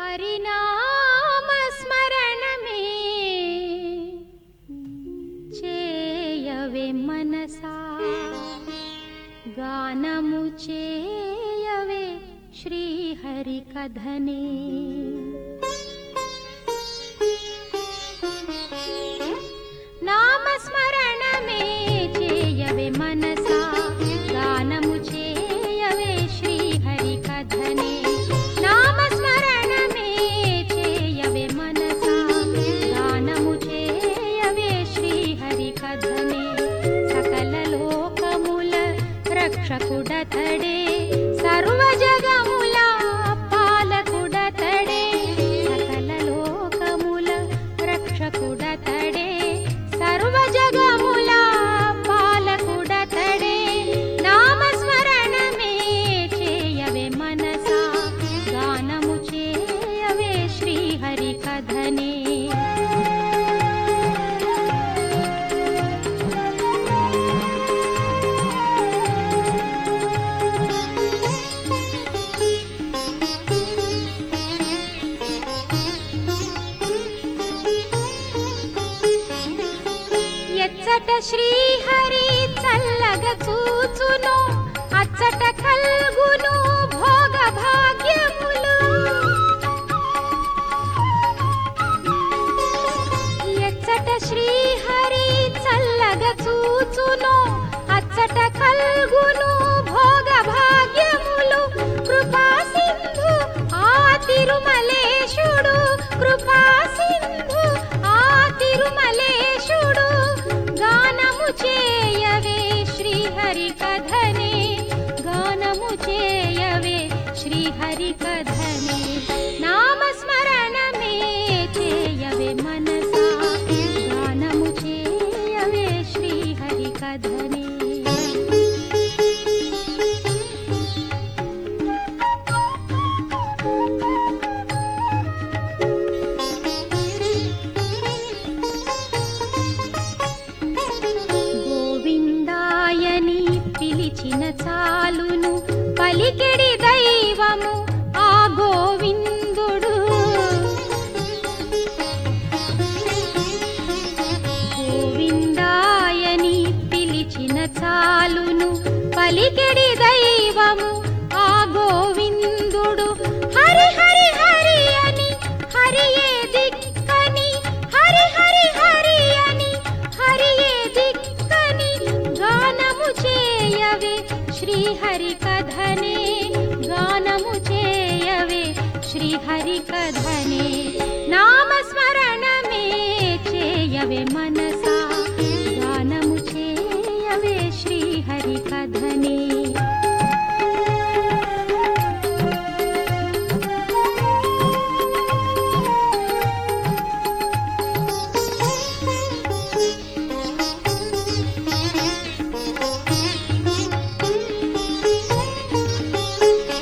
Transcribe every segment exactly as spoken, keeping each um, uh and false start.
హరినామస్మరణమే చేయవే మనసా గానము చేయవే శ్రీహరి కథనే నామస్మరణమే చేయవే మనసా గానము చేయవే శ్రీహరి కథనే నామస్మరణమే చేయవే మనసా గానము చేయవే శ్రీహరి కథనే సకల లోకముల రక్షకుడతడే సర్వ జగముల పాలకుడతడే సకల లోకముల రక్షకుడతడే సర్వ జగముల పాలకుడతడే నామస్మరణమే చేయవే మనసా గానము చేయవే శ్రీహరి కథనే ఎచ్చట శ్రీహరి చల్లగ చూచును అచ్చట కల్గును భోగ భాగ్యములు ఎచ్చట శ్రీహరి చల్లగ చూచును అచ్చట కల్గును భోగ భాగ్యములు కృపా సింధు ఆ తిరుమలేశుడు కృపా సింధు ఆ తిరుమలేశుడు గానము చేయవే శ్రీహరి కథనే గానము చేయవే శ్రీహరి కథనే నామస్మరణమే చేయవే మనసా గానము చేయవే శ్రీహరి కథనే గోవిందాయని పిలిచిన చాలును పలికెడి దైవము ఆ గోవిందుడు గోవిందాయని పిలిచిన చాలును పలికెడి దైవము ఆ గోవిందుడు హరి హరి హరి అని హరియే దిక్కని హరి హరి హరి అని హరియే దిక్కని గానము చేయవే శ్రీహరి కథనే గానము చేయవే శ్రీహరి కథనే నామస్మరణమే చేయవే మనసా గానము చేయవే శ్రీహరి కథనే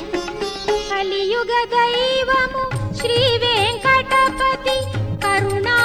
కలియుగ దైవము శ్రీ వెంకటపతి కరుణా